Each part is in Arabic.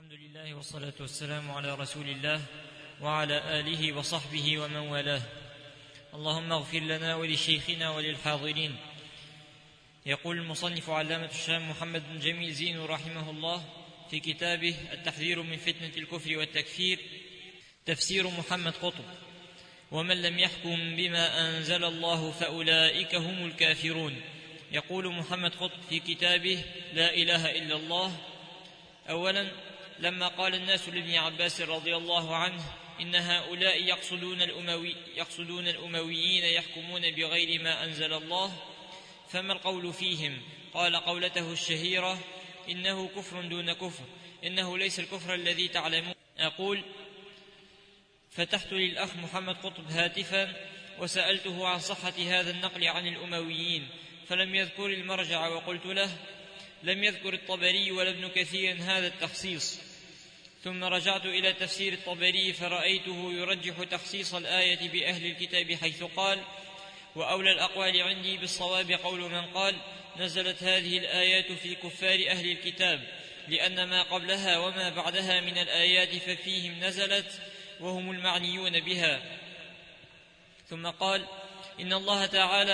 الحمد لله والصلاة والسلام على رسول الله وعلى آله وصحبه ومن والاه. اللهم اغفر لنا ولشيخنا وللحاضرين. يقول المصنف علامة الشام محمد بن جميل زين رحمه الله في كتابه التحذير من فتنة الكفر والتكفير تفسير محمد قطب: ومن لم يحكم بما أنزل الله فأولئك هم الكافرون. يقول محمد قطب في كتابه لا إله إلا الله: أولا، لما قال الناس لابن عباس رضي الله عنه إن هؤلاء يقصدون الأمويين يحكمون بغير ما أنزل الله، فما القول فيهم؟ قال قولته الشهيرة: إنه كفر دون كفر، إنه ليس الكفر الذي تعلمون. أقول: فتحت للأخ محمد قطب هاتفا وسألته عن صحة هذا النقل عن الأمويين، فلم يذكر المرجع، وقلت له: لم يذكر الطبري ولا ابن كثير هذا التخصيص. ثم رجعت إلى تفسير الطبري فرأيته يرجح تخصيص الآية بأهل الكتاب، حيث قال: وأولى الأقوال عندي بالصواب قول من قال نزلت هذه الآيات في كفار أهل الكتاب، لأن ما قبلها وما بعدها من الآيات ففيهم نزلت وهم المعنيون بها. ثم قال: إن الله تعالى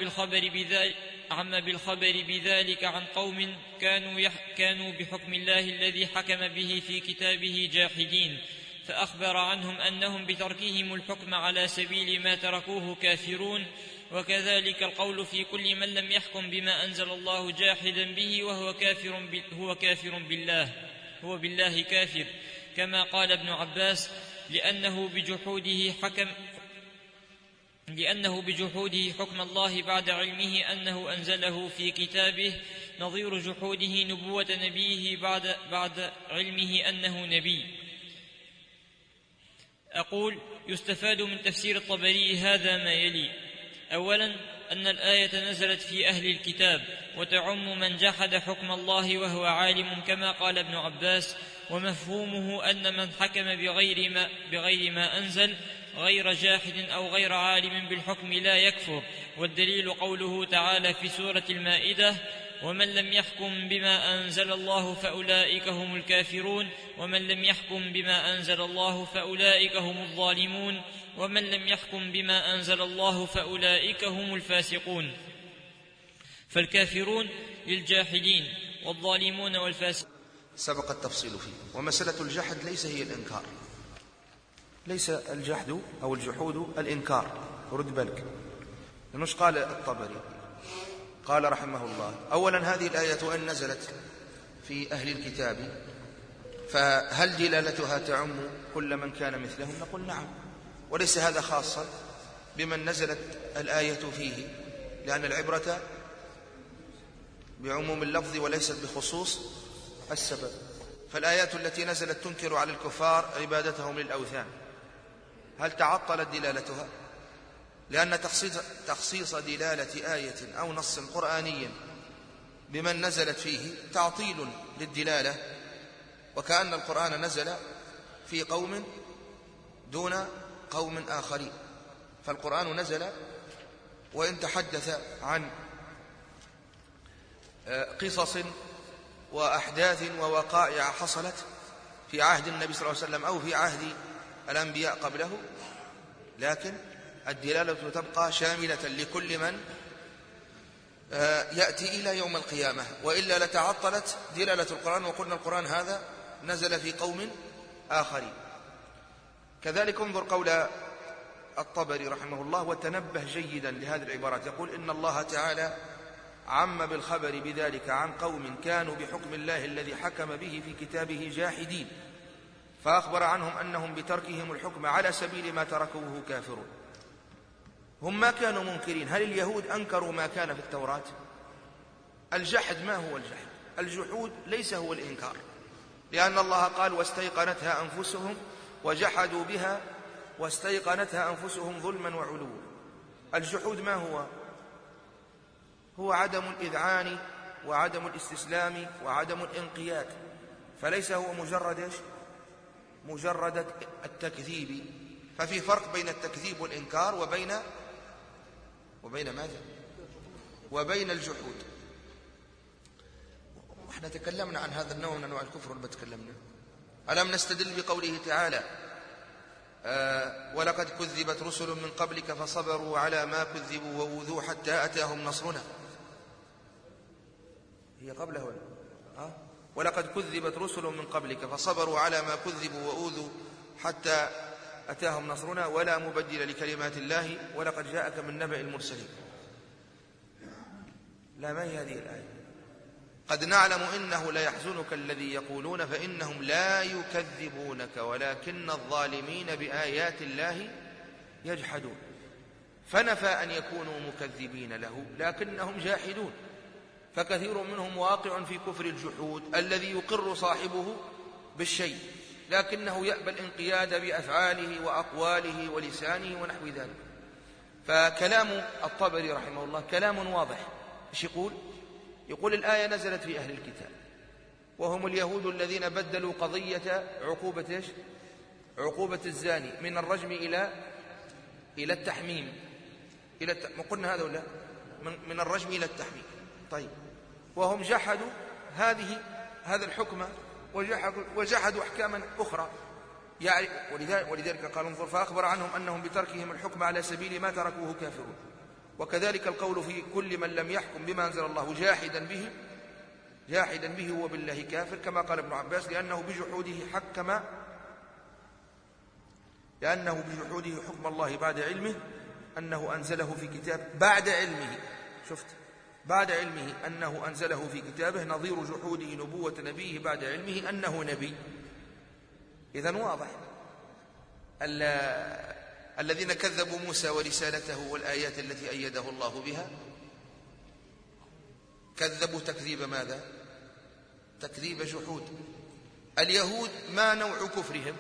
عم بالخبر بذلك عن قوم كانوا بحكم الله الذي حكم به في كتابه جاحدين، فأخبر عنهم أنهم بتركهم الحكم على سبيل ما تركوه كافرون. وكذلك القول في كل من لم يحكم بما أنزل الله جاحدا به هو كافر بالله، هو بالله كافر، كما قال ابن عباس: لأنه بجحوده حكم الله بعد علمه أنه أنزله في كتابه، نظير جحوده نبوة نبيه بعد علمه أنه نبي. أقول: يستفاد من تفسير الطبري هذا ما يلي: أولا، أن الآية نزلت في أهل الكتاب وتعم من جحد حكم الله وهو عالم، كما قال ابن عباس، ومفهومه أن من حكم بغير ما أنزل غير جاحد أو غير عالم بالحكم لا يكفر. والدليل قوله تعالى في سورة المائدة: ومن لم يحكم بما أنزل الله فأولئك هم الكافرون، ومن لم يحكم بما أنزل الله فأولئك هم الظالمون، ومن لم يحكم بما أنزل الله فأولئك هم الفاسقون. فالكافرون للجاحدين والظالمون والفاسقون. سبق التفصيل فيه. ومسألة الجحد ليس هي الإنكار، ليس الجحد أو الجحود الإنكار، رد بالك. لنش قال الطبري قال رحمه الله: أولا، هذه الآية وإن نزلت في أهل الكتاب فهل دلالتها تعم كل من كان مثلهم؟ نقول نعم، وليس هذا خاصا بمن نزلت الآية فيه، لأن العبرة بعموم اللفظ وليست بخصوص السبب. فالآيات التي نزلت تنكر على الكفار عبادتهم للأوثان، هل تعطلت دلالتها؟ لأن تخصيص دلالة آية أو نص قرآني بمن نزلت فيه تعطيل للدلالة، وكأن القرآن نزل في قوم دون قوم آخرين. فالقرآن نزل وإن تحدث عن قصص وأحداث ووقائع حصلت في عهد النبي صلى الله عليه وسلم أو في عهد الأنبياء قبله، لكن الدلالة تبقى شاملة لكل من يأتي إلى يوم القيامة، وإلا لتعطلت دلالة القرآن وقلنا القرآن هذا نزل في قوم آخرين. كذلك انظر قول الطبري رحمه الله وتنبه جيدا لهذه العبارات، يقول: إن الله تعالى عم بالخبر بذلك عن قوم كانوا بحكم الله الذي حكم به في كتابه جاحدين، فأخبر عنهم أنهم بتركهم الحكم على سبيل ما تركوه كافرون. هم ما كانوا منكرين. هل اليهود أنكروا ما كان في التوراة؟ الجحد ما هو الجحد؟ الجحود ليس هو الإنكار، لأن الله قال: واستيقنتها أنفسهم وجحدوا بها واستيقنتها أنفسهم ظلما وعلوا. الجحود ما هو؟ هو عدم الإذعان وعدم الاستسلام وعدم الانقياد، فليس هو مجرد التكذيب. ففي فرق بين التكذيب والإنكار وبين ماذا؟ وبين الجحود. واحنا تكلمنا عن هذا النوع من أنواع الكفر ولا تكلمنا؟ ألم نستدل بقوله تعالى ولقد كذبت رسل من قبلك فصبروا على ما كذبوا وأوذوا حتى أتاهم نصرنا. هي قبله ولا ولقد كذبت رسل من قبلك فصبروا على ما كذبوا وأوذوا حتى أتاهم نصرنا ولا مبدل لكلمات الله ولقد جاءك من نبأ المرسلين. لا، ما هي هذه الآية؟ قد نعلم إنه ليحزنك الذي يقولون فإنهم لا يكذبونك ولكن الظالمين بآيات الله يجحدون. فنفى أن يكونوا مكذبين له لكنهم جاحدون، فكثير منهم واقع في كفر الجحود الذي يقر صاحبه بالشيء لكنه يأبى الانقياد بأفعاله وأقواله ولسانه ونحو ذلك. فكلام الطبري رحمه الله كلام واضح. ايش يقول الآية نزلت في أهل الكتاب وهم اليهود الذين بدلوا قضية عقوبة الزاني من الرجم إلى التحميم، قلنا هذا ولا من الرجم إلى التحميم. طيب، وهم جحدوا هذا الحكم وجحدوا أحكاما أخرى، يعني ولذلك قال انظر فأخبر عنهم أنهم بتركهم الحكم على سبيل ما تركوه كافرون. وكذلك القول في كل من لم يحكم بما أنزل الله جاحدا به هو بالله كافر، كما قال ابن عباس لأنه بجحوده حكم الله بعد علمه أنه أنزله في كتاب بعد علمه أنه أنزله في كتابه، نظير جحوده نبوة نبيه بعد علمه أنه نبي. إذن واضح الذين كذبوا موسى ورسالته والآيات التي أيده الله بها كذبوا تكذيب ماذا؟ تكذيب جحود. اليهود ما نوع كفرهم؟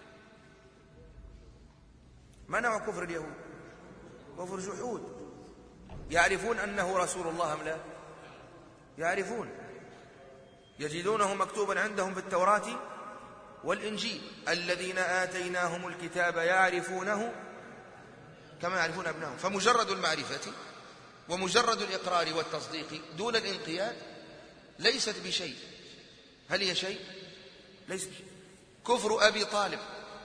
ما نوع كفر اليهود؟ كفر جحود. يعرفون أنه رسول الله أم لا؟ يعرفون، يجدونه مكتوبا عندهم في التوراة والإنجيل الذين آتيناهم الكتاب يعرفونه كما يعرفون أبنائهم. فمجرد المعرفة ومجرد الإقرار والتصديق دون الانقياد ليست بشيء. هل هي شيء؟ ليست بشيء. كفر أبي طالب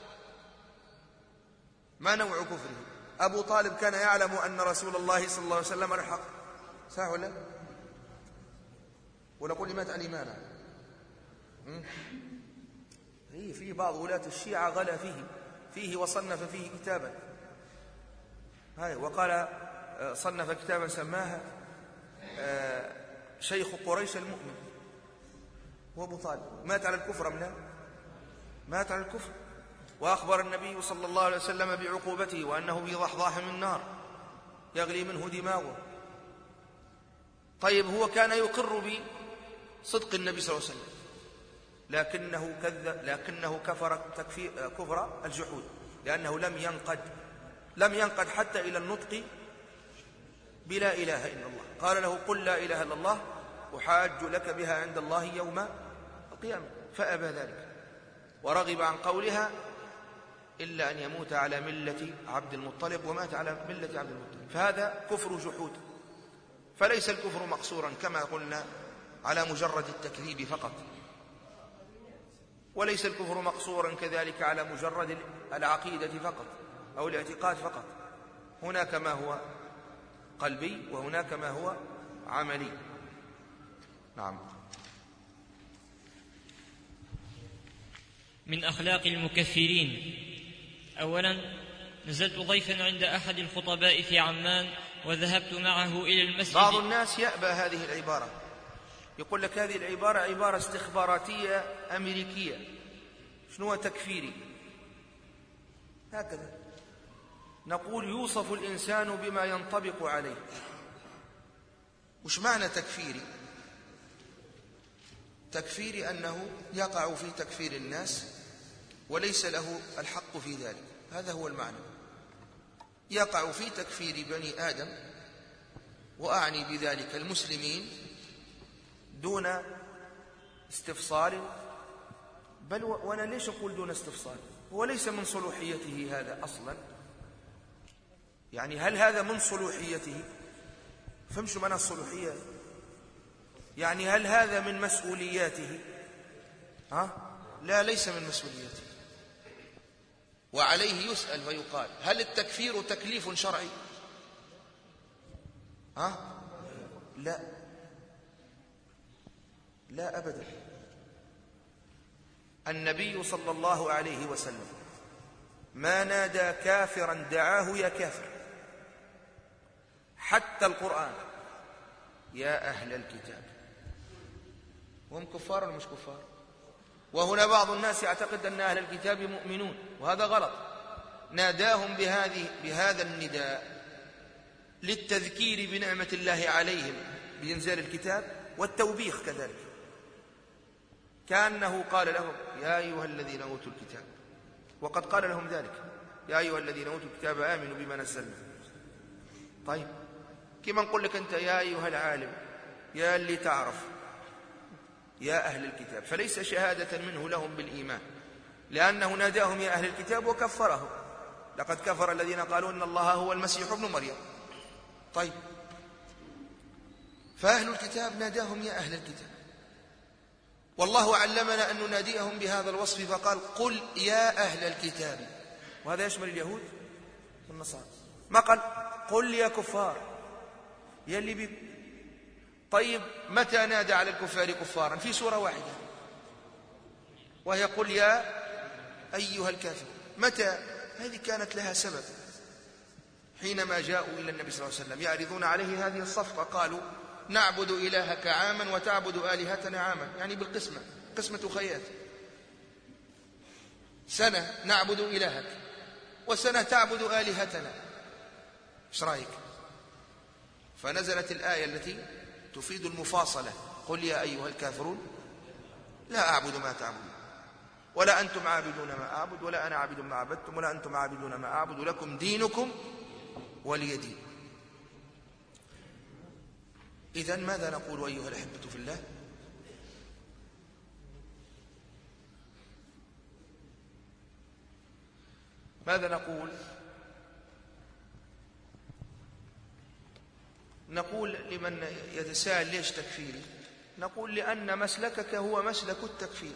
ما نوع كفره؟ أبو طالب كان يعلم أن رسول الله صلى الله عليه وسلم الحق، صح ولا؟ ونقول مات عن إيمانه. في بعض ولاة الشيعة غلا فيه وصنف فيه كتابا، وقال صنف كتابا سماها شيخ قريش المؤمن، وأبو طالب مات على الكفر أم لا؟ مات على الكفر. وأخبر النبي صلى الله عليه وسلم بعقوبته وأنه في ضحضاح من نار يغلي منه دماغه. طيب، هو كان يقر بصدق النبي صلى الله عليه وسلم لكنه كفر كفر الجحود، لأنه لم ينقد حتى إلى النطق بلا إله إلا الله. قال له قل لا إله إلا الله أحاج لك بها عند الله يوم القيامة، فأبى ذلك ورغب عن قولها إلا أن يموت على ملة عبد المطلب، ومات على ملة عبد المطلب. فهذا كفر جحود. فليس الكفر مقصورا كما قلنا على مجرد التكذيب فقط، وليس الكفر مقصورا كذلك على مجرد العقيدة فقط أو الاعتقاد فقط. هناك ما هو قلبي وهناك ما هو عملي. نعم. من أخلاق المكفرين: أولا، نزلت ضيفا عند أحد الخطباء في عمان وذهبت معه إلى المسجد. بعض الناس يأبى هذه العبارة، يقول لك هذه العبارة عبارة استخباراتية أمريكية، شنو تكفيري. هكذا نقول يوصف الإنسان بما ينطبق عليه. وش معنى تكفيري؟ تكفيري أنه يقع في تكفير الناس وليس له الحق في ذلك، هذا هو المعنى. يقع في تكفير بني آدم، وأعني بذلك المسلمين دون استفصال، بل وأنا ليش أقول دون استفصال؟ هو ليس من صلوحيته هذا أصلا. يعني هل هذا من صلوحيته؟ فهمشوا معنى الصلوحية؟ يعني هل هذا من مسؤولياته؟ لا، ليس من مسؤوليته، وعليه يسأل ويقال: هل التكفير تكليف شرعي؟ لا، لا أبدا. النبي صلى الله عليه وسلم ما نادى كافرا دعاه يا كافر. حتى القرآن: يا أهل الكتاب. وهم كفار ولا مش كفار؟ وهنا بعض الناس يعتقد أن أهل الكتاب مؤمنون، وهذا غلط. ناداهم بهذا النداء للتذكير بنعمة الله عليهم بإنزال الكتاب والتوبيخ كذلك، كأنه قال لهم: يا أيها الذين أوتوا الكتاب. وقد قال لهم ذلك: يا أيها الذين أوتوا الكتاب آمنوا بما نزلنا. طيب، كما نقول لك أنت يا أيها العالم، يا اللي تعرف، يا أهل الكتاب، فليس شهادة منه لهم بالإيمان، لأنه ناداهم يا أهل الكتاب وكفرهم: لقد كفر الذين قالوا إن الله هو المسيح ابن مريم. طيب، فأهل الكتاب ناداهم يا أهل الكتاب، والله علمنا أن نناديهم بهذا الوصف فقال: قل يا أهل الكتاب، وهذا يشمل اليهود والنصارى. ما قال قل يا كفار يا اللي بي. طيب، متى نادى على الكفار كفارا؟ في سورة واحدة، وهي قل يا أيها الكافر. متى؟ هذه كانت لها سبب. حينما جاءوا إلى النبي صلى الله عليه وسلم يعرضون عليه هذه الصفقة، قالوا: نعبد إلهك عاما وتعبد آلهتنا عاما، يعني بالقسمة، قسمة خيات. سنة نعبد إلهك وسنة تعبد آلهتنا، ايش رأيك؟ فنزلت الآية التي تفيد المفاصلة: قل يا أيها الكافرون لا أعبد ما تعبدون ولا أنتم عابدون ما أعبد ولا أنا عابد ما عبدتم ولا أنتم عابدون ما أعبد لكم دينكم ولي دين. إذن ماذا نقول أيها الأحبة في الله؟ ماذا نقول؟ نقول لمن يتساءل ليش تكفيري، نقول لأن مسلكك هو مسلك التكفير،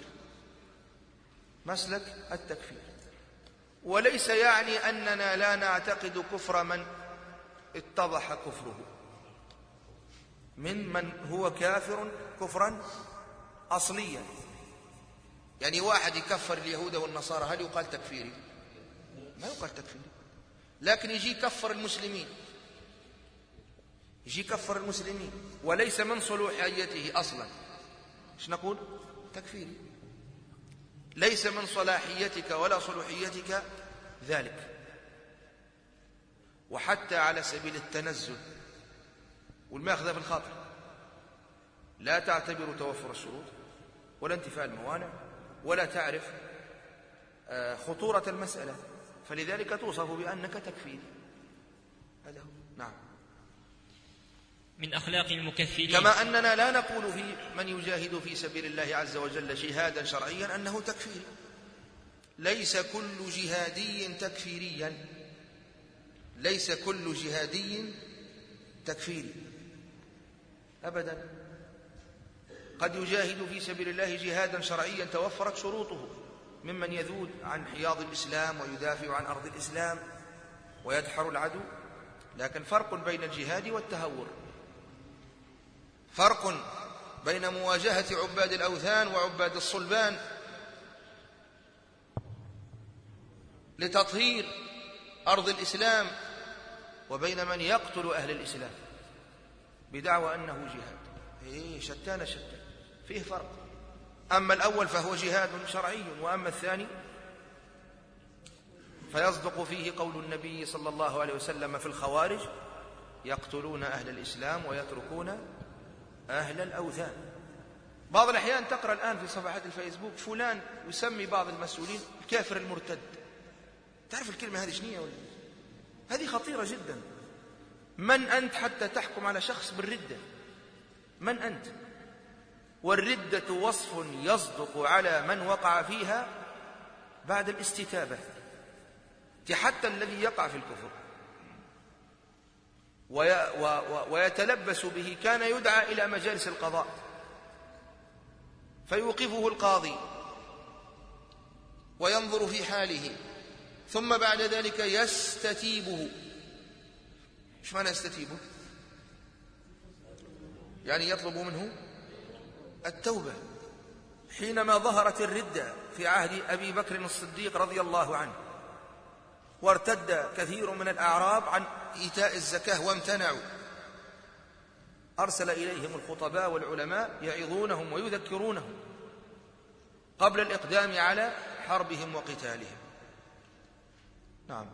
مسلك التكفير، وليس يعني أننا لا نعتقد كفر من اتضح كفره، من هو كافر كفرا أصليا. يعني واحد يكفر اليهود والنصارى، هل يقال تكفيري؟ ما يقال تكفيري. لكن يجي يكفر المسلمين، يجي يكفر المسلمين وليس من صلاحيته أصلا، ايش نقول؟ تكفيري. ليس من صلاحيتك ولا صلاحيتك ذلك. وحتى على سبيل التنزل والماخذة بالخاطر، لا تعتبر توفر الشروط ولا انتفاء الموانع ولا تعرف خطورة المسألة، فلذلك توصف بأنك تكفيري. هذا هو. نعم. من أخلاق المكفرين، كما أننا لا نقول في من يجاهد في سبيل الله عز وجل جهادا شرعيا أنه تكفيري. ليس كل جهادي تكفيريا، ليس كل جهادي تكفيري أبدا. قد يجاهد في سبيل الله جهادا شرعيا توفرت شروطه، ممن يذود عن حياض الإسلام ويدافع عن أرض الإسلام ويدحر العدو. لكن فرق بين الجهاد والتهور، فرق بين مواجهة عباد الأوثان وعباد الصلبان لتطهير أرض الإسلام، وبين من يقتل أهل الإسلام بدعوى أنه جهاد. شتان شتان، فيه فرق. أما الأول فهو جهاد شرعي، وأما الثاني فيصدق فيه قول النبي صلى الله عليه وسلم في الخوارج: يقتلون أهل الإسلام ويتركون أهل الأوثان. بعض الأحيان تقرأ الآن في صفحات الفيسبوك فلان يسمي بعض المسؤولين الكافر المرتد. تعرف الكلمة هذه شنية ولا؟ هذه خطيرة جدا. من أنت حتى تحكم على شخص بالردة؟ من أنت؟ والردة وصف يصدق على من وقع فيها بعد الاستتابة. حتى الذي يقع في الكفر ويتلبس به كان يدعى إلى مجالس القضاء فيوقفه القاضي وينظر في حاله، ثم بعد ذلك يستتيبه. ايش معنى يستتيبه؟ يعني يطلب منه التوبة. حينما ظهرت الردة في عهد أبي بكر الصديق رضي الله عنه، وارتد كثير من الأعراب عن إيتاء الزكاة وامتنعوا، أرسل إليهم الخطباء والعلماء يعظونهم ويذكرونهم قبل الإقدام على حربهم وقتالهم. نعم.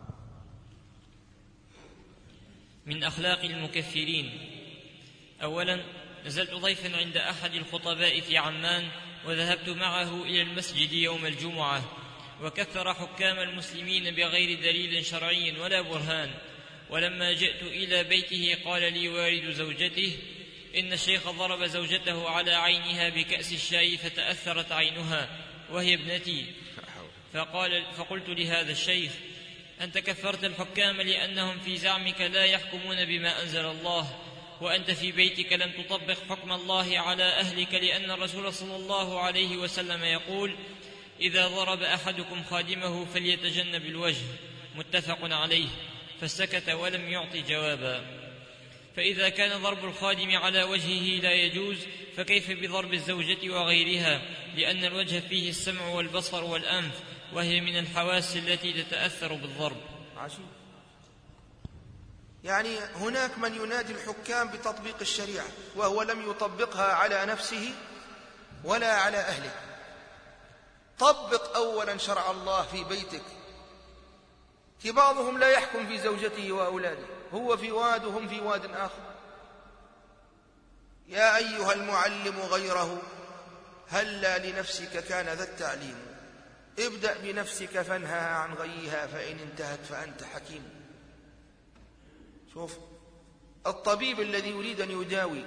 من أخلاق المكفرين: أولا، نزلت ضيفا عند أحد الخطباء في عمان، وذهبت معه إلى المسجد يوم الجمعة، وكفر حكام المسلمين بغير دليل شرعي ولا برهان. ولما جئت إلى بيته قال لي والد زوجته: إن الشيخ ضرب زوجته على عينها بكأس الشاي فتأثرت عينها وهي ابنتي. فقلت لهذا الشيخ: أنت كفرت الحكام لأنهم في زعمك لا يحكمون بما أنزل الله، وأنت في بيتك لم تطبق حكم الله على أهلك، لأن الرسول صلى الله عليه وسلم يقول: إذا ضرب أحدكم خادمه فليتجنب الوجه. متفق عليه. فسكت ولم يعطي جوابا. فإذا كان ضرب الخادم على وجهه لا يجوز، فكيف بضرب الزوجة وغيرها؟ لأن الوجه فيه السمع والبصر والأنف، وهي من الحواس التي تتأثر بالضرب. عجيب. يعني هناك من ينادي الحكام بتطبيق الشريعة وهو لم يطبقها على نفسه ولا على أهله. طبق أولا شرع الله في بيتك. في بعضهم لا يحكم في زوجته وأولاده، هو في واد وهم في واد آخر. يا أيها المعلم غيره هلا لنفسك كان ذا التعليم، ابدأ بنفسك فانهها عن غيها، فإن انتهت فأنت حكيم. شوف الطبيب الذي يريد أن يداوي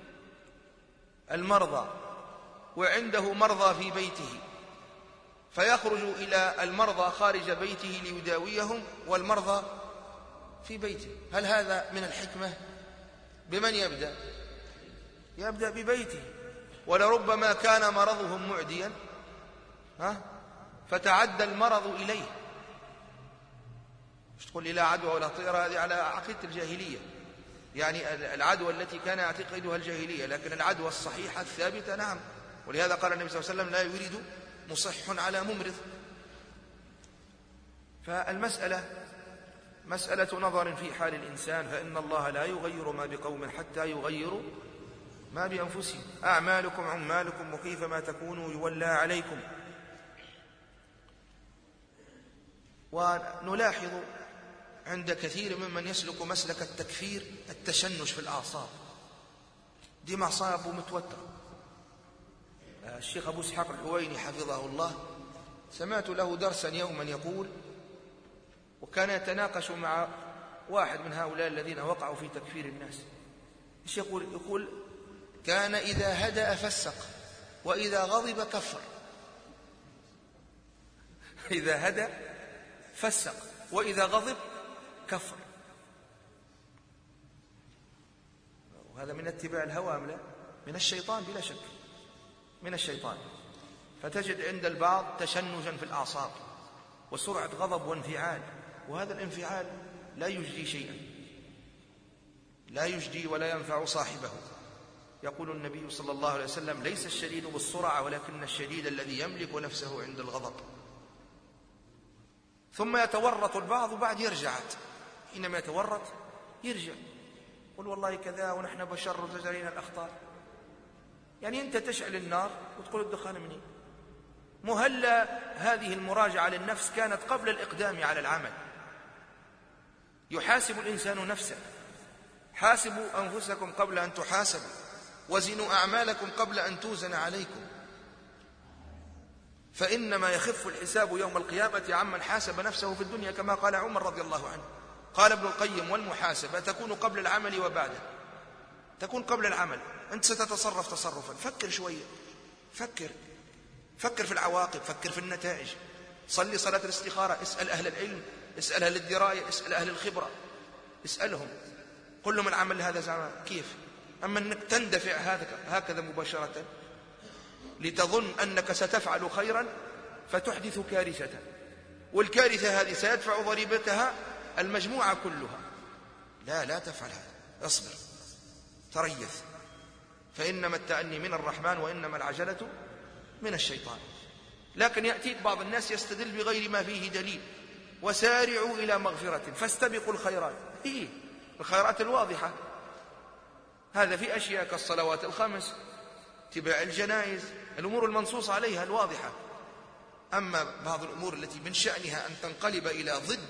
المرضى وعنده مرضى في بيته، فيخرج إلى المرضى خارج بيته ليداويهم والمرضى في بيته، هل هذا من الحكمة؟ بمن يبدأ؟ يبدأ ببيته. ولربما كان مرضهم معديا فتعدى المرض إليه. مش تقول لي لا عدوى ولا طيرة، هذه على عقيدة الجاهلية، يعني العدوى التي كان يعتقدها الجاهلية، لكن العدوى الصحيحة الثابتة نعم. ولهذا قال النبي صلى الله عليه وسلم: لا يريد مصح على ممرض. فالمسألة مسألة نظر في حال الإنسان، فإن الله لا يغير ما بقوم حتى يغيروا ما بأنفسهم. أعمالكم عمالكم، وكيفما تكونوا يولى عليكم. ونلاحظ عند كثير ممن يسلك مسلك التكفير التشنج في الأعصاب، دي معصابه متوتر. الشيخ أبو إسحاق الحويني حفظه الله سمعت له درسا يوما يقول، وكان يتناقش مع واحد من هؤلاء الذين وقعوا في تكفير الناس. ايش يقول كان إذا هدأ فسق وإذا غضب كفر. إذا هدأ فسق وإذا غضب كفر. وهذا من اتباع الهوى أم لا؟ من الشيطان بلا شك، من الشيطان. فتجد عند البعض تشنجا في الأعصاب وسرعة غضب وانفعال، وهذا الانفعال لا يجدي شيئا، لا يجدي ولا ينفع صاحبه. يقول النبي صلى الله عليه وسلم: ليس الشديد بالسرعة ولكن الشديد الذي يملك نفسه عند الغضب. ثم يتورط البعض وبعد يرجع، حينما يتورط يرجع قل والله كذا ونحن بشر وتجرينا الأخطار. يعني أنت تشعل النار وتقول الدخان مني. مهلا هذه المراجعة للنفس كانت قبل الإقدام على العمل. يحاسب الإنسان نفسه. حاسبوا أنفسكم قبل أن تحاسبوا، وزنوا أعمالكم قبل أن توزن عليكم، فإنما يخف الحساب يوم القيامة عمن حاسب نفسه في الدنيا، كما قال عمر رضي الله عنه. قال ابن القيم: والمحاسبة تكون قبل العمل وبعده. تكون قبل العمل، أنت ستتصرف تصرفا، فكر شوية، فكر في العواقب، فكر في النتائج. صلي صلاة الاستخارة، اسأل أهل العلم، اسأل أهل الدراية، اسأل أهل الخبرة، اسألهم كل من عمل هذا زعما كيف. أما أنك تندفع هكذا مباشرة لتظن أنك ستفعل خيرا، فتحدث كارثة، والكارثة هذه سيدفع ضريبتها المجموعة كلها. لا تفعل هذا، اصبر تريث، فإنما التأني من الرحمن وإنما العجلة من الشيطان. لكن يأتيك بعض الناس يستدل بغير ما فيه دليل: وسارعوا إلى مغفرة، فاستبقوا الخيرات. الخيرات الواضحة، هذا في أشياء كالصلوات الخمس، اتباع الجنائز، الأمور المنصوص عليها الواضحة. أما بعض الأمور التي من شأنها أن تنقلب إلى ضد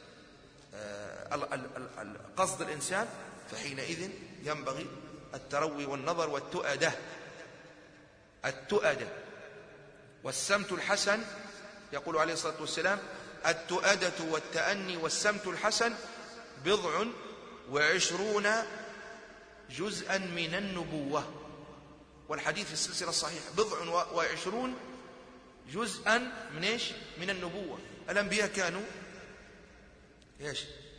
قصد الإنسان، فحينئذ ينبغي التروي والنظر والتؤدة. التؤدة والسمت الحسن، يقول عليه الصلاة والسلام: التؤدة والتأني والسمت الحسن 20 جزءا من النبوة. والحديث في السلسلة الصحيحة 20 جزءا من ايش؟ من النبوة. الأنبياء كانوا ايش؟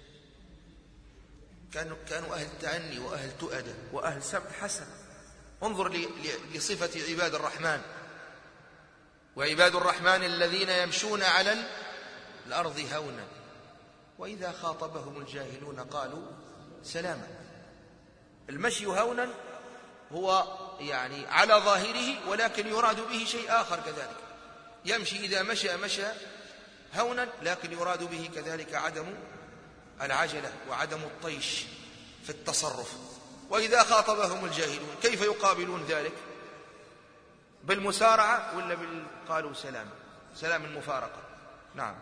كانوا أهل تأني وأهل تؤدة وأهل سمت حسن. انظر لصفة عباد الرحمن: وعباد الرحمن الذين يمشون على الأرض هونا وإذا خاطبهم الجاهلون قالوا سلاما. المشي هونا هو يعني على ظاهره، ولكن يراد به شيء آخر كذلك. يمشي إذا مشى هونا، لكن يراد به كذلك عدم العجلة وعدم الطيش في التصرف. وإذا خاطبهم الجاهلون كيف يقابلون ذلك؟ بالمسارعة ولا قالوا سلام المفارقة؟ نعم.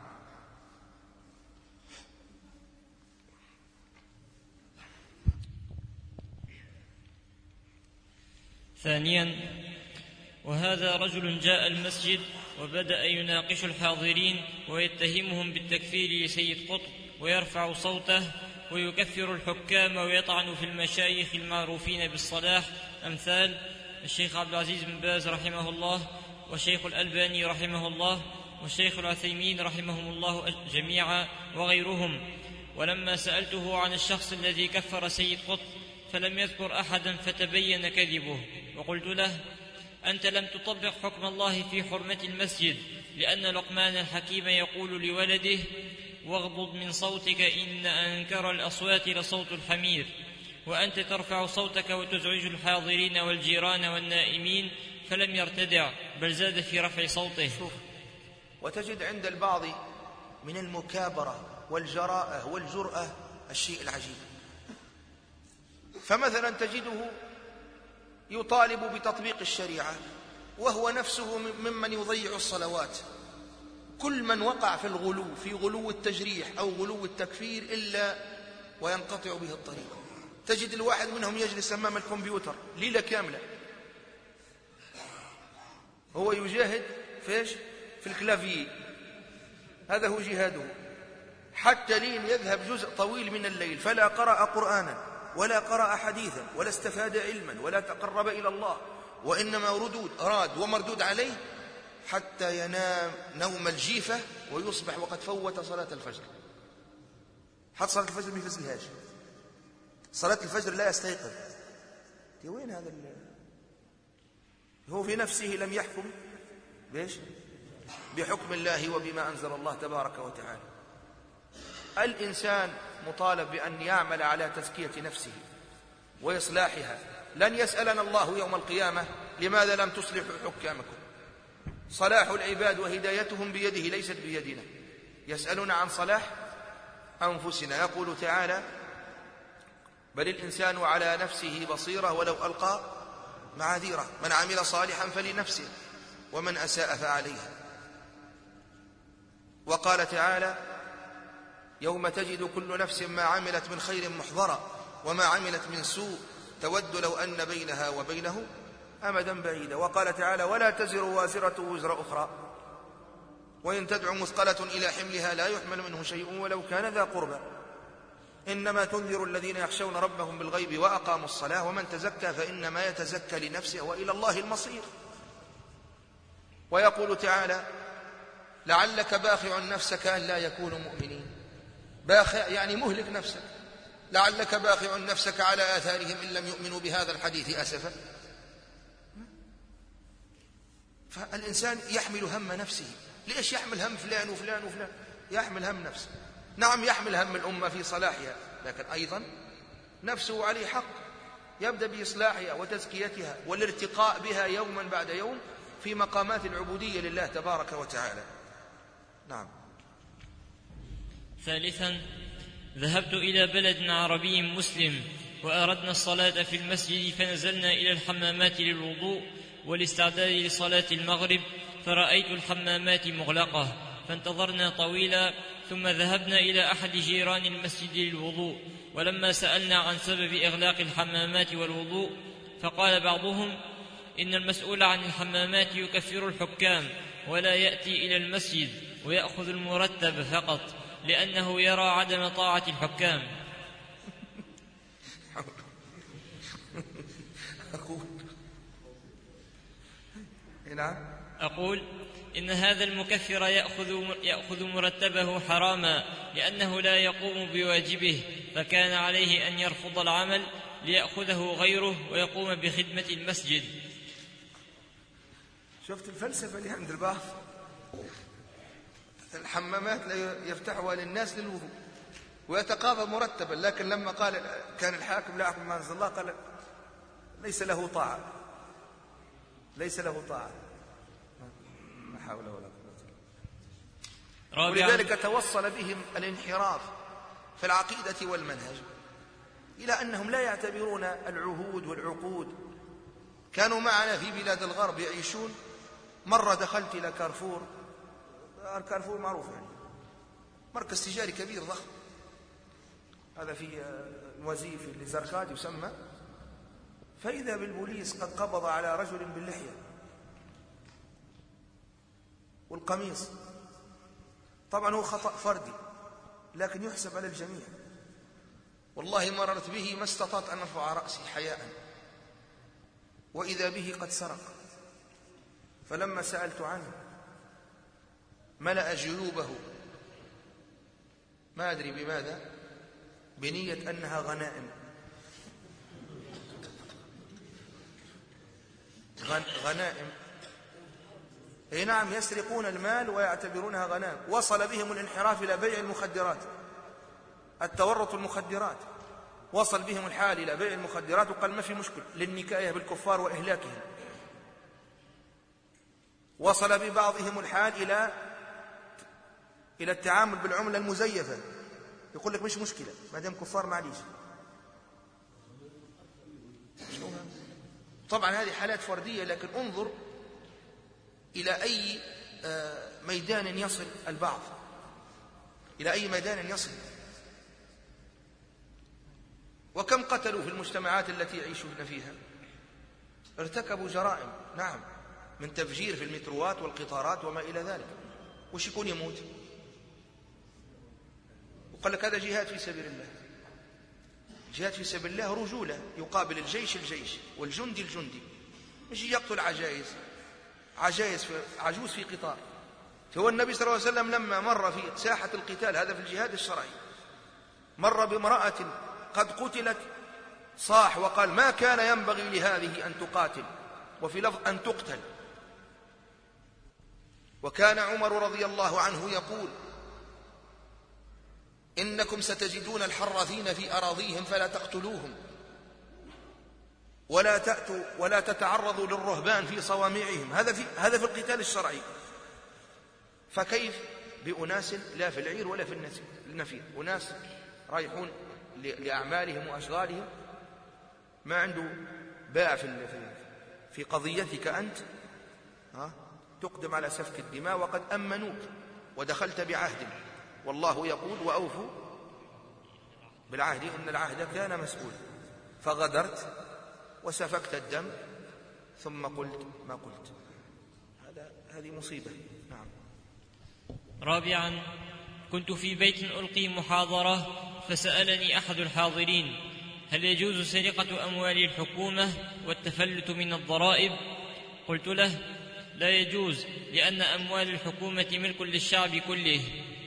ثانيا: وهذا رجل جاء المسجد وبدأ يناقش الحاضرين ويتهمهم بالتكفير لسيد قطب، ويرفع صوته ويكفر الحكام ويطعن في المشايخ المعروفين بالصلاح، أمثال الشيخ عبد العزيز بن باز رحمه الله، والشيخ الألباني رحمه الله، والشيخ العثيمين رحمهم الله جميعا، وغيرهم. ولما سألته عن الشخص الذي كفر سيد قطب فلم يذكر أحدا فتبين كذبه، وقلت له: أنت لم تطبق حكم الله في حرمة المسجد، لأن لقمان الحكيم يقول لولده: واغضض من صوتك إن أنكر الأصوات لصوت الحمير. وأنت ترفع صوتك وتزعج الحاضرين والجيران والنائمين، فلم يرتدع بل زاد في رفع صوته. وتجد عند البعض من المكابرة والجراءة والجرأة الشيء العجيب. فمثلا تجده يطالب بتطبيق الشريعة وهو نفسه ممن يضيع الصلوات. كل من وقع في الغلو، في غلو التجريح أو غلو التكفير، إلا وينقطع به الطريق. تجد الواحد منهم يجلس أمام الكمبيوتر ليلة كاملة، هو يجاهد في الكلافيي، هذا هو جهاده، حتى لين يذهب جزء طويل من الليل فلا قرأ قرآنا ولا قرأ حديثا ولا استفاد علما ولا تقرب إلى الله، وإنما راد ومردود عليه حتى ينام نوم الجيفة ويصبح وقد فوت صلاة الفجر. حتى صلاة الفجر ما يفزلهاش، صلاة الفجر لا يستيقظ. وين هذا هو في نفسه لم يحكم بحكم الله وبما أنزل الله تبارك وتعالى. الإنسان مطالب بأن يعمل على تزكية نفسه وإصلاحها. لن يسألنا الله يوم القيامة: لماذا لم تصلحوا حكامكم؟ صلاح العباد وهدايتهم بيده ليست بيدنا. يسألون عن صلاح أنفسنا. يقول تعالى: بل الإنسان على نفسه بصيرة ولو ألقى معاذيره، من عمل صالحا فلنفسه ومن أساء فعليها. وقال تعالى: يوم تجد كل نفس ما عملت من خير محضرا وما عملت من سوء تود لو أن بينها وبينه أمدا بعيدا. وقال تعالى: ولا تزر وازرة وزر أخرى وإن تدع مثقلة إلى حملها لا يحمل منه شيء ولو كان ذا قربى إنما تنذر الذين يخشون ربهم بالغيب وأقاموا الصلاة ومن تزكى فإنما يتزكى لنفسه وإلى الله المصير. ويقول تعالى: لعلك باخع نفسك أن لا يكونوا مؤمنين. باخع يعني مهلك نفسك، لعلك باخع نفسك على آثارهم إن لم يؤمنوا بهذا الحديث أسفا. فالإنسان يحمل هم نفسه، ليش يحمل هم فلان وفلان وفلان؟ يحمل هم نفسه. نعم يحمل هم الأمة في صلاحها، لكن أيضا نفسه عليه حق يبدأ بإصلاحها وتزكيتها والارتقاء بها يوما بعد يوم في مقامات العبودية لله تبارك وتعالى. نعم. ثالثا، ذهبت إلى بلد عربي مسلم وأردنا الصلاة في المسجد، فنزلنا إلى الحمامات للوضوء والاستعداد لصلاة المغرب، فرأيت الحمامات مغلقة، فانتظرنا طويلا، ثم ذهبنا إلى أحد جيران المسجد للوضوء، ولما سألنا عن سبب إغلاق الحمامات والوضوء فقال بعضهم إن المسؤول عن الحمامات يكفر الحكام ولا يأتي إلى المسجد ويأخذ المرتب فقط، لأنه يرى عدم طاعة الحكام. أقول إن هذا المكفر يأخذ مرتبه حراما، لأنه لا يقوم بواجبه، فكان عليه أن يرفض العمل ليأخذه غيره ويقوم بخدمة المسجد. شفت الفلسفة اللي عند البعض؟ الحمامات لا يفتحها للناس للوضوء ويتقاضى مرتبا، لكن لما قال كان الحاكم لا يحكم ما أنزل الله قال ليس له طاعة، ليس له طاعة. لا حول ولا قوة. ولذلك توصل بهم الانحراف في العقيدة والمنهج إلى أنهم لا يعتبرون العهود والعقود. كانوا معنا في بلاد الغرب يعيشون. مرة دخلت إلى كارفور، الكارفور معروف يعني مركز تجاري كبير ضخم، هذا في الوزيف اللي زرخاد يسمى، فإذا بالبوليس قد قبض على رجل باللحية والقميص. طبعا هو خطأ فردي لكن يحسب على الجميع. والله مررت به ما استطعت أن أرفع رأسي حياء، وإذا به قد سرق. فلما سألت عنه ملأ جيوبه ما أدري بماذا، بنية أنها غنائم. غنائم، اي نعم، يسرقون المال ويعتبرونها غنائم. وصل بهم الانحراف إلى بيع المخدرات، التورط المخدرات، وصل بهم الحال إلى بيع المخدرات، وقال ما في مشكل للنكاية بالكفار وإهلاكهم. وصل ببعضهم الحال إلى التعامل بالعملة المزيفة، يقول لك مش مشكلة ما دام كفار معليش. طبعا هذه حالات فردية، لكن انظر إلى أي ميدان يصل البعض، إلى أي ميدان يصل. وكم قتلوا في المجتمعات التي يعيشون فيها، ارتكبوا جرائم، نعم، من تفجير في المتروات والقطارات وما إلى ذلك. وش يكون يموت؟ وقال لك هذا جهاد في سبيل الله. جهاد في سبيل الله رجولة، يقابل الجيش والجندي الجندي، مش يقتل عجوز في قطار. فهو النبي صلى الله عليه وسلم لما مر في ساحة القتال، هذا في الجهاد الشرعي، مر بامرأة قد قتلت، صاح وقال ما كان ينبغي لهذه أن تقاتل، وفي لفظ أن تقتل. وكان عمر رضي الله عنه يقول إنكم ستجدون الحراثين في أراضيهم فلا تقتلوهم، ولا تتعرضوا للرهبان في صوامعهم. هذا في القتال الشرعي. فكيف بأناس لا في العير ولا في النفير، أناس رايحون لأعمالهم وأشغالهم، ما عنده باع في قضيتك أنت، تقدم على سفك الدماء وقد أمنوك ودخلت بعهد. والله يقول وأوفوا بالعهد إن العهد كان مسؤولا. فغدرت وسفكت الدم ثم قلت ما قلت. هذه مصيبة. نعم. رابعا، كنت في بيت ألقي محاضرة، فسألني أحد الحاضرين هل يجوز سرقة أموال الحكومة والتفلت من الضرائب؟ قلت له لا يجوز، لأن أموال الحكومة ملك للشعب كله.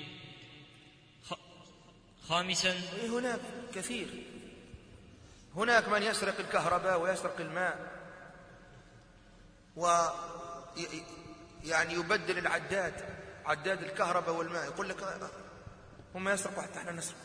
خامسا، هناك كثير، هناك من يسرق الكهرباء ويسرق الماء ويعني يبدل العداد عداد الكهرباء والماء يقول لك هم يسرقوا حتى احنا نسرق،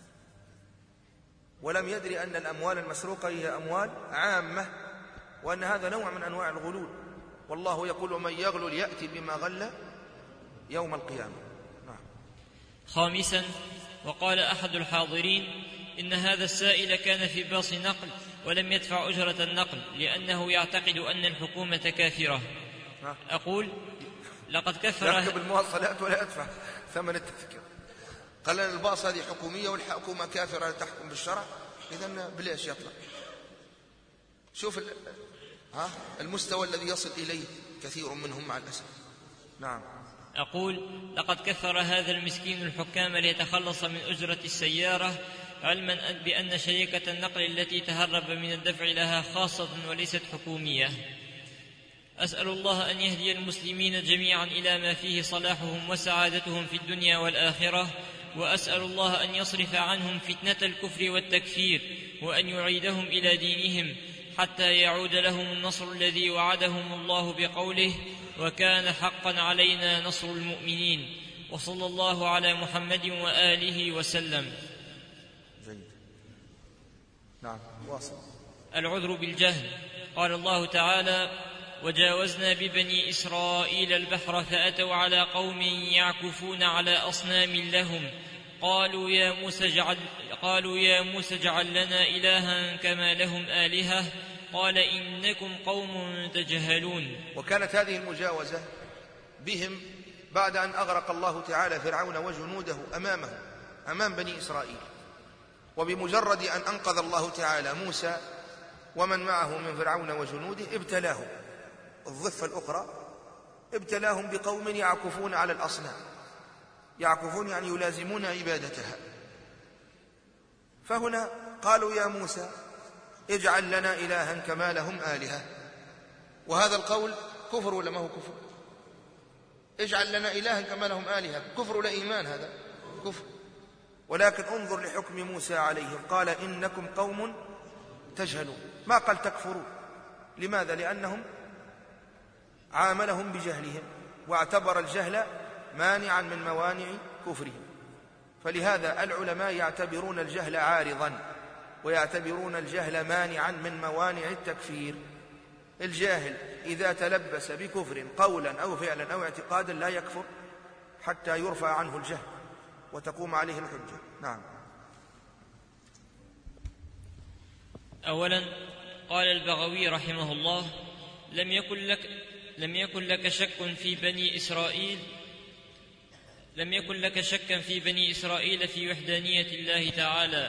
ولم يدري أن الأموال المسروقة هي أموال عامة، وأن هذا نوع من أنواع الغلول. والله يقول ومن يغلل يأتي بما غل يوم القيامة. نعم. خامسا، وقال أحد الحاضرين إن هذا السائل كان في باص نقل ولم يدفع أجرة النقل لأنه يعتقد أن الحكومة كافرة. أقول لقد كفر يركب المواصلات ولا يدفع ثمن التذكرة. قال لنا الباص هذه حكومية والحكومة كافرة لا تحكم بالشرع، إذن بليش يطلع؟ شوف المستوى الذي يصل إليه كثير منهم مع الأسف. نعم. أقول لقد كفر هذا المسكين الحكام ليتخلص من أجرة السيارة، علما بأن شركة النقل التي تهرب من الدفع لها خاصة وليست حكومية. أسأل الله أن يهدي المسلمين جميعا إلى ما فيه صلاحهم وسعادتهم في الدنيا والآخرة، وأسأل الله أن يصرف عنهم فتنة الكفر والتكفير، وأن يعيدهم إلى دينهم حتى يعود لهم النصر الذي وعدهم الله بقوله وكان حقا علينا نصر المؤمنين. وصلى الله على محمد وآله وسلم. جيد. نعم. واصل. العذر بالجهل. قال الله تعالى وجاوزنا ببني إسرائيل البحر فأتوا على قوم يعكفون على أصنام لهم قالوا يا موسى اجعل لنا إلها كما لهم آلهة قال إنكم قوم تجهلون. وكانت هذه المجاوزة بهم بعد أن أغرق الله تعالى فرعون وجنوده أمام بني إسرائيل، وبمجرد أن أنقذ الله تعالى موسى ومن معه من فرعون وجنوده ابتلاهم الضفة الأخرى، ابتلاهم بقوم يعكفون على الأصنام. يعكفون يعني يلازمون عبادتها. فهنا قالوا يا موسى اجعل لنا إلها كما لهم آلهة، وهذا القول كفر ولا ما هو كفر؟ اجعل لنا إلها كما لهم آلهة كفر ولا إيمان؟ هذا كفر. ولكن انظر لحكم موسى عليهم، قال إنكم قوم تجهلون، ما قال تكفروا. لماذا؟ لأنهم عاملهم بجهلهم، واعتبر الجهل مانعا من موانع كفرهم. فلهذا العلماء يعتبرون الجهل عارضا، ويعتبرون الجهل مانعا من موانع التكفير. الجاهل إذا تلبس بكفر قولا أو فعلا أو اعتقادا لا يكفر حتى يرفع عنه الجهل وتقوم عليه الحجة. نعم. أولا قال البغوي رحمه الله لم يكن لك شك في بني إسرائيل في وحدانية الله تعالى،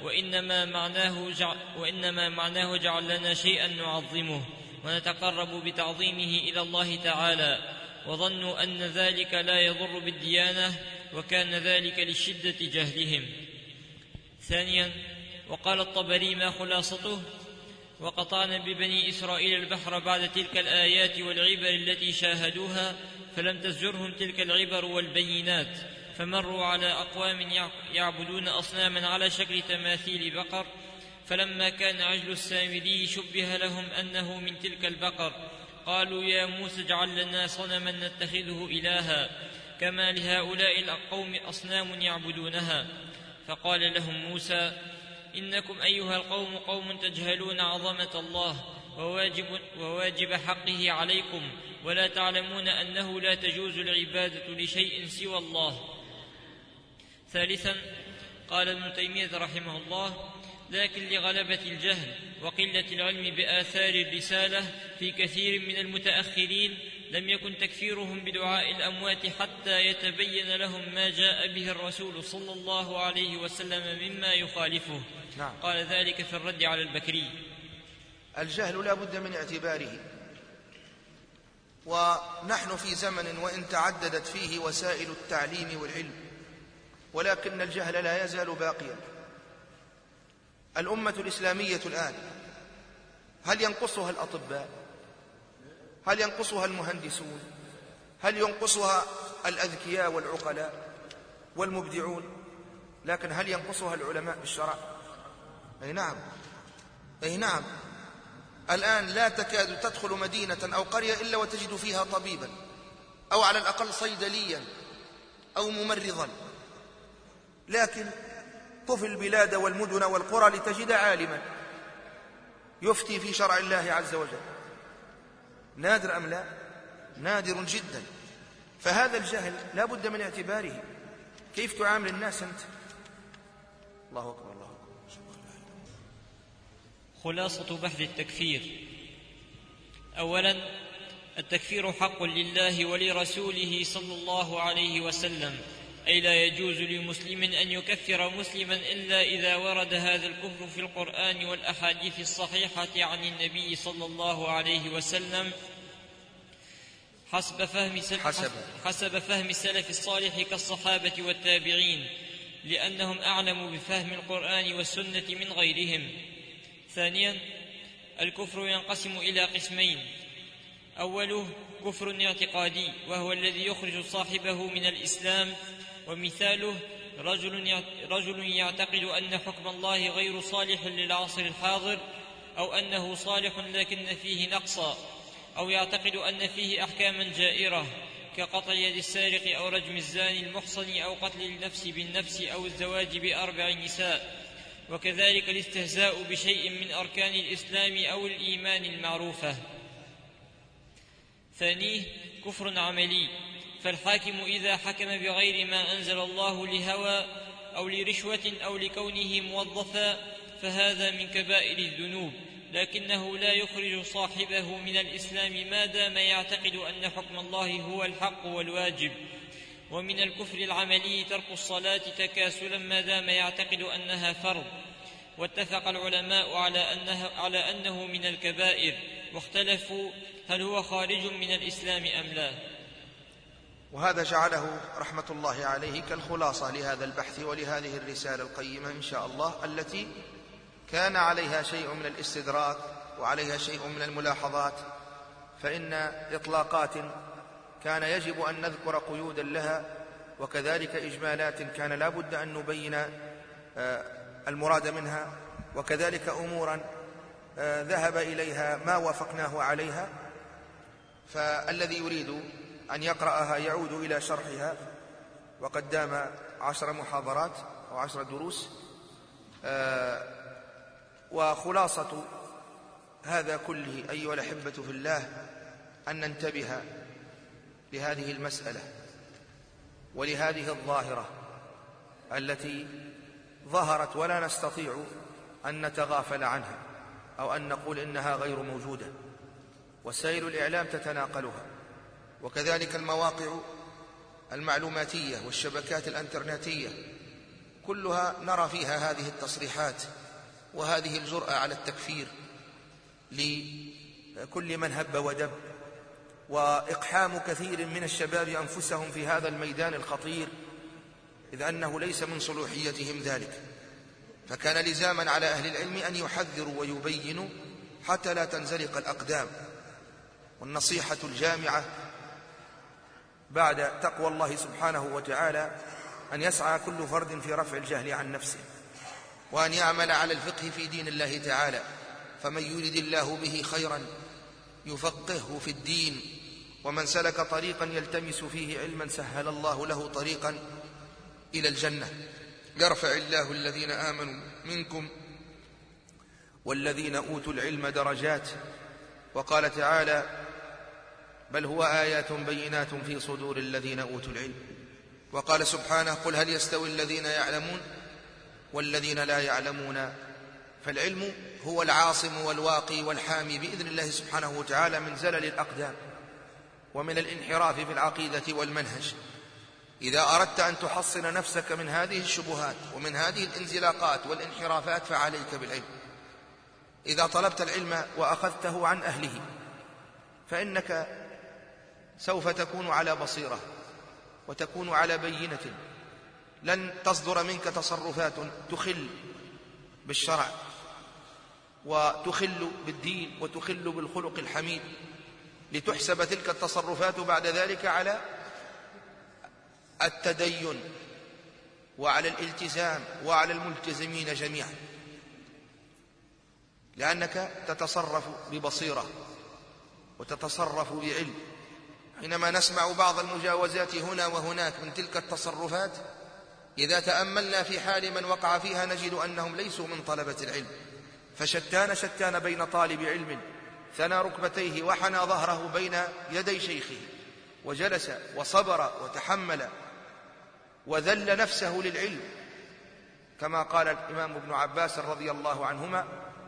وإنما معناه جعل لنا شيئا نعظمه ونتقرب بتعظيمه إلى الله تعالى، وظنوا أن ذلك لا يضر بالديانة، وكان ذلك لشدة جهلهم. ثانيا وقال الطبري ما خلاصته وقطعنا ببني إسرائيل البحر بعد تلك الآيات والعبر التي شاهدوها فلم تزجرهم تلك العبر والبينات، فمروا على أقوام يعبدون أصناما على شكل تماثيل بقر، فلما كان عجل السامري شبه لهم أنه من تلك البقر قالوا يا موسى اجعل لنا صنما نتخذه إلها كما لهؤلاء القوم أصنام يعبدونها. فقال لهم موسى إنكم أيها القوم قوم تجهلون عظمة الله وواجب حقه عليكم، ولا تعلمون أنه لا تجوز العبادة لشيء سوى الله. ثالثا قال ابن تيمية رحمه الله لكن لغلبة الجهل وقلة العلم بآثار الرسالة في كثير من المتأخرين لم يكن تكفيرهم بدعاء الأموات حتى يتبين لهم ما جاء به الرسول صلى الله عليه وسلم مما يخالفه. نعم. قال ذلك في الرد على البكري. الجهل لا بد من اعتباره، ونحن في زمن وإن تعددت فيه وسائل التعليم والعلم، ولكن الجهل لا يزال باقيا. الأمة الإسلامية الآن هل ينقصها الأطباء؟ هل ينقصها المهندسون؟ هل ينقصها الأذكياء والعقلاء والمبدعون؟ لكن هل ينقصها العلماء بالشرع؟ أي نعم. الآن لا تكاد تدخل مدينة أو قرية إلا وتجد فيها طبيبا، أو على الأقل صيدليا أو ممرضا، لكن طف البلاد والمدن والقرى لتجد عالما يفتي في شرع الله عز وجل. نادر أم لا؟ نادر جدا. فهذا الجهل لا بد من اعتباره. كيف تعامل الناس أنت؟ الله أكبر الله أكبر. خلاصة بحث التكفير: أولا، التكفير حق لله ولرسوله صلى الله عليه وسلم، أي لا يجوز لمسلم أن يكفر مسلما إلا إذا ورد هذا الكفر في القرآن والأحاديث الصحيحة عن النبي صلى الله عليه وسلم حسب فهم السلف الصالح كالصحابة والتابعين، لأنهم أعلم بفهم القرآن والسنة من غيرهم. ثانيا، الكفر ينقسم إلى قسمين: أوله كفر اعتقادي، وهو الذي يخرج صاحبه من الإسلام، ومثاله رجل يعتقد أن حكم الله غير صالح للعصر الحاضر، أو أنه صالح لكن فيه نقصا، أو يعتقد أن فيه أحكاما جائرة كقطع يد السارق أو رجم الزاني المحصن أو قتل النفس بالنفس أو الزواج ب4 نساء، وكذلك الاستهزاء بشيء من أركان الإسلام أو الإيمان المعروفة. ثانيه كفر عملي، فالحاكم إذا حكم بغير ما أنزل الله لهوى أو لرشوة أو لكونه موظفا فهذا من كبائر الذنوب، لكنه لا يخرج صاحبه من الإسلام ما دام يعتقد أن حكم الله هو الحق والواجب. ومن الكفر العملي ترك الصلاة تكاسلا ما دام يعتقد أنها فرض، واتفق العلماء على أنه من الكبائر، واختلفوا هل هو خارج من الإسلام أم لا. وهذا جعله رحمة الله عليه كالخلاصة لهذا البحث ولهذه الرسالة القيمة إن شاء الله، التي كان عليها شيء من الاستدراك وعليها شيء من الملاحظات، فإن إطلاقات كان يجب أن نذكر قيودا لها، وكذلك إجمالات كان لا بد أن نبين المراد منها، وكذلك أمورا ذهب إليها ما وافقناه عليها. فالذي يريد أن يقرأها يعود إلى شرحها، وقد دام 10 محاضرات أو 10 دروس. وخلاصة هذا كله أيها الأحبة في الله أن ننتبه لهذه المسألة ولهذه الظاهرة التي ظهرت ولا نستطيع أن نتغافل عنها أو أن نقول إنها غير موجودة. وسائل الإعلام تتناقلها، وكذلك المواقع المعلوماتية والشبكات الإنترنتية، كلها نرى فيها هذه التصريحات وهذه الجرأة على التكفير لكل من هب ودب، وإقحام كثير من الشباب أنفسهم في هذا الميدان الخطير، إذ أنه ليس من صلوحيتهم ذلك. فكان لزاما على أهل العلم أن يحذروا ويبينوا حتى لا تنزلق الأقدام. والنصيحة الجامعة بعد تقوى الله سبحانه وتعالى أن يسعى كل فرد في رفع الجهل عن نفسه، وأن يعمل على الفقه في دين الله تعالى، فمن يرد الله به خيرا يفقهه في الدين، ومن سلك طريقا يلتمس فيه علما سهل الله له طريقا إلى الجنة. يرفع الله الذين آمنوا منكم والذين أوتوا العلم درجات. وقال تعالى: بل هو آيات بينات في صدور الذين أوتوا العلم. وقال سبحانه: قل هل يستوي الذين يعلمون والذين لا يعلمون. فالعلم هو العاصم والواقي والحامي بإذن الله سبحانه وتعالى من زلل الأقدام ومن الانحراف في العقيدة والمنهج. إذا أردت أن تحصن نفسك من هذه الشبهات ومن هذه الانزلاقات والانحرافات فعليك بالعلم. إذا طلبت العلم وأخذته عن أهله فإنك سوف تكون على بصيرة وتكون على بينة، لن تصدر منك تصرفات تخل بالشرع وتخل بالدين وتخل بالخلق الحميد، لتحسب تلك التصرفات بعد ذلك على التدين وعلى الالتزام وعلى الملتزمين جميعا، لأنك تتصرف ببصيرة وتتصرف بعلم. حينما نسمع بعض المجاوزات هنا وهناك من تلك التصرفات، إذا تأملنا في حال من وقع فيها نجد أنهم ليسوا من طلبة العلم. فشتان بين طالب علم ثنى ركبتيه وحنى ظهره بين يدي شيخه وجلس وصبر وتحمل وذل نفسه للعلم، كما قال الإمام ابن عباس رضي الله عنهما: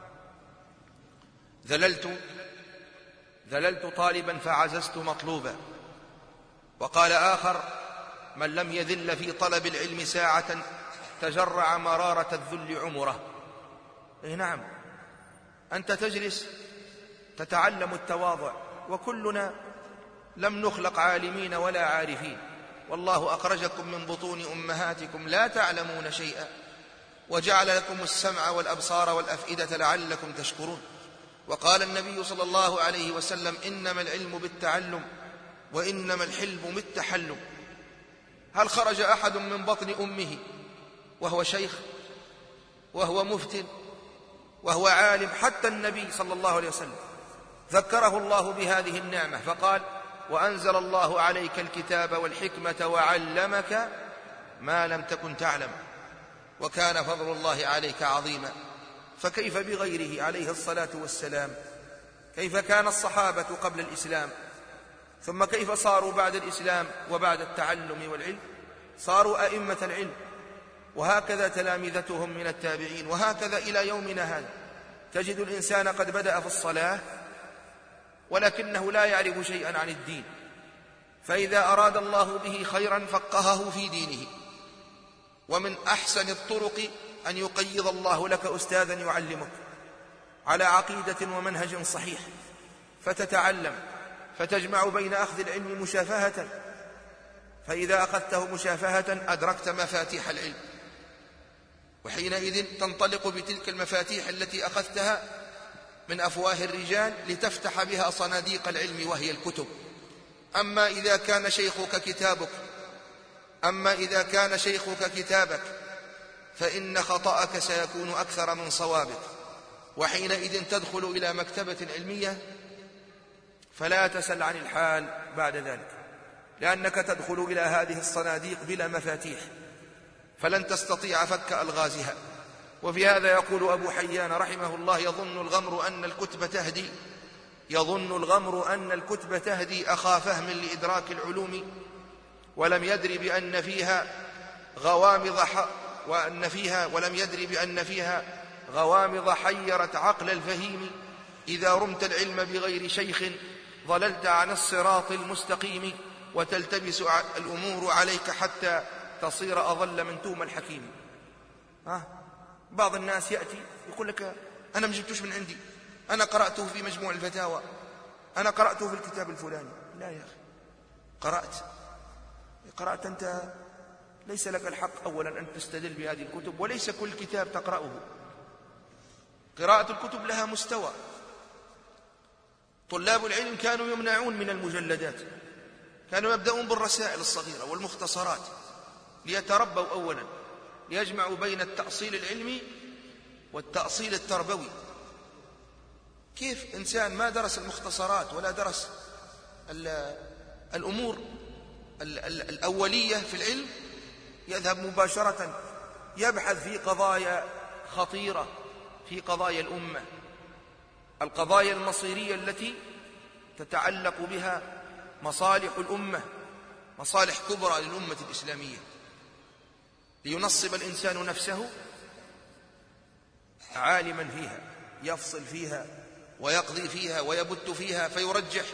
ذللت طالبا فعززت مطلوبا. وقال آخر: من لم يذل في طلب العلم ساعة تجرع مرارة الذل عمره. نعم، أنت تجلس تتعلم التواضع، وكلنا لم نخلق عالمين ولا عارفين، والله أخرجكم من بطون أمهاتكم لا تعلمون شيئا وجعل لكم السمع والأبصار والأفئدة لعلكم تشكرون. وقال النبي صلى الله عليه وسلم: إنما العلم بالتعلم وإنما الحلم بالتحلم. هل خرج أحد من بطن أمه وهو شيخ وهو مفتن وهو عالم؟ حتى النبي صلى الله عليه وسلم ذكره الله بهذه النعمة فقال: وأنزل الله عليك الكتاب والحكمة وعلمك ما لم تكن تعلم وكان فضل الله عليك عظيما. فكيف بغيره عليه الصلاة والسلام؟ كيف كان الصحابة قبل الإسلام؟ ثم كيف صاروا بعد الإسلام وبعد التعلم والعلم؟ صاروا أئمة العلم، وهكذا تلامذتهم من التابعين، وهكذا إلى يومنا هذا. تجد الإنسان قد بدأ في الصلاة ولكنه لا يعرف شيئا عن الدين، فإذا أراد الله به خيرا فقهه في دينه. ومن أحسن الطرق أن يقيض الله لك أستاذا يعلمك على عقيدة ومنهج صحيح، فتتعلم، فتجمع بين أخذ العلم مشافهة، فإذا أخذته مشافهة أدركت مفاتيح العلم، وحينئذ تنطلق بتلك المفاتيح التي أخذتها من أفواه الرجال لتفتح بها صناديق العلم وهي الكتب. أما إذا كان شيخك كتابك فإن خطأك سيكون أكثر من صوابك، وحينئذ تدخل إلى مكتبة علمية فلا تسل عن الحال بعد ذلك، لأنك تدخل إلى هذه الصناديق بلا مفاتيح فلن تستطيع فك ألغازها. وفي هذا يقول أبو حيان رحمه الله: يظن الغمر أن الكتب تهدي أخا فهم لإدراك العلوم، ولم يدر بأن فيها غوامض حيرت عقل الفهيم. إذا رمت العلم بغير شيخ ضللت عن الصراط المستقيم، وتلتبس الأمور عليك حتى تصير أضل من توم الحكيم. بعض الناس يأتي يقول لك: أنا ما جبتوش من عندي، أنا قرأته في مجموع الفتاوى، أنا قرأته في الكتاب الفلاني. لا يا أخي، قرأت أنت، ليس لك الحق أولا أن تستدل بهذه الكتب، وليس كل كتاب تقرأه. قراءة الكتب لها مستوى. طلاب العلم كانوا يمنعون من المجلدات، كانوا يبدأون بالرسائل الصغيرة والمختصرات ليتربوا أولا، ليجمعوا بين التأصيل العلمي والتأصيل التربوي. كيف إنسان ما درس المختصرات ولا درس الأمور الأولية في العلم يذهب مباشرة يبحث في قضايا خطيرة، في قضايا الأمة، القضايا المصيرية التي تتعلق بها مصالح الأمة، مصالح كبرى للأمة الإسلامية، لينصب الإنسان نفسه عالما فيها، يفصل فيها ويقضي فيها ويبت فيها، فيرجح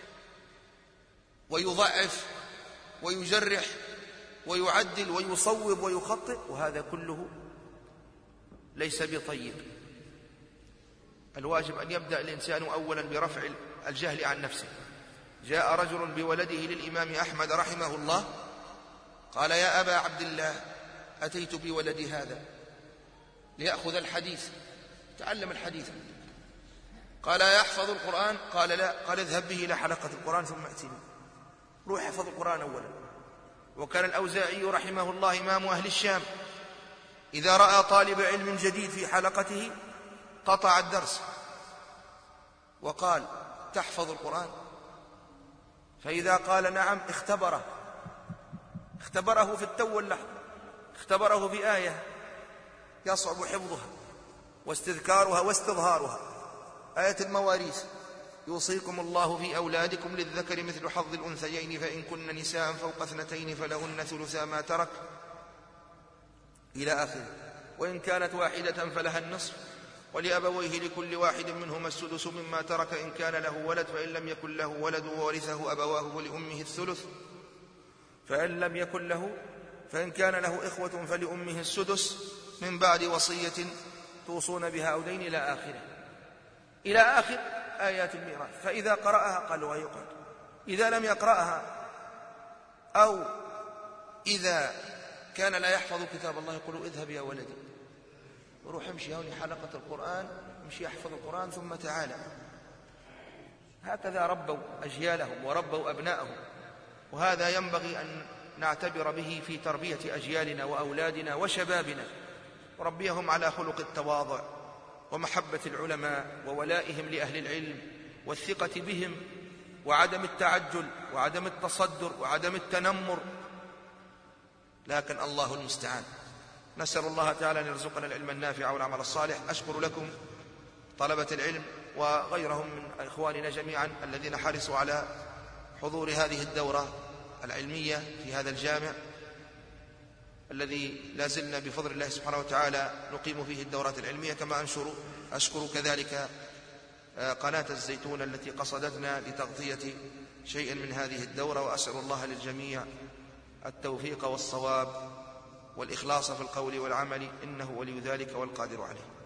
ويضعف ويجرح ويعدل ويصوب ويخطئ، وهذا كله ليس بطيب. الواجب أن يبدأ الإنسان أولا برفع الجهل عن نفسه. جاء رجل بولده للإمام أحمد رحمه الله قال: يا أبا عبد الله، أتيت بولدي هذا ليأخذ الحديث، تعلم الحديث. قال: يحفظ القرآن؟ قال: لا. قال: اذهب به إلى حلقة القرآن ثم أتني، روح احفظ القرآن أولا. وكان الأوزاعي رحمه الله إمام أهل الشام إذا رأى طالب علم جديد في حلقته قطع الدرس وقال: تحفظ القرآن؟ فإذا قال نعم اختبره في التو واللحظة، اختبره في آية يصعب حفظها واستذكارها واستظهارها، آية المواريث: يوصيكم الله في أولادكم للذكر مثل حظ الأنثيين فإن كن نساء فوق 2 فلهن ثلثا ما ترك، إلى آخره. وإن كانت واحدة فلها النصف ولأبويه لكل واحد منهما السدس مما ترك إن كان له ولد، فإن لم يكن له ولد وورثه أبواه فلأمه الثلث، فإن كان له إخوة فلأمه السدس من بعد وصية توصون بها أو دين، إلى آخر آيات الميراث. فإذا قرأها قالوا ويقعد، إذا لم يقرأها أو إذا كان لا يحفظ كتاب الله يقولوا: اذهب يا ولدي وروح امشي هوني حلقة القرآن، امشي احفظ القرآن ثم تعالى. هكذا ربوا أجيالهم وربوا أبنائهم، وهذا ينبغي أن نعتبر به في تربية أجيالنا وأولادنا وشبابنا، وربيهم على خلق التواضع ومحبة العلماء وولائهم لأهل العلم والثقة بهم وعدم التعجل وعدم التصدر وعدم التنمر، لكن الله المستعان. نسأل الله تعالى أن يرزقنا العلم النافع والعمل الصالح. أشكر لكم طلبة العلم وغيرهم من إخواننا جميعا الذين حرصوا على حضور هذه الدورة العلمية في هذا الجامع الذي لا زلنا بفضل الله سبحانه وتعالى نقيم فيه الدورات العلمية. كما أشكر كذلك قناة الزيتون التي قصدتنا لتغطية شيء من هذه الدورة، وأسأل الله للجميع التوفيق والصواب والإخلاص في القول والعمل، إنه ولي ذلك والقادر عليه.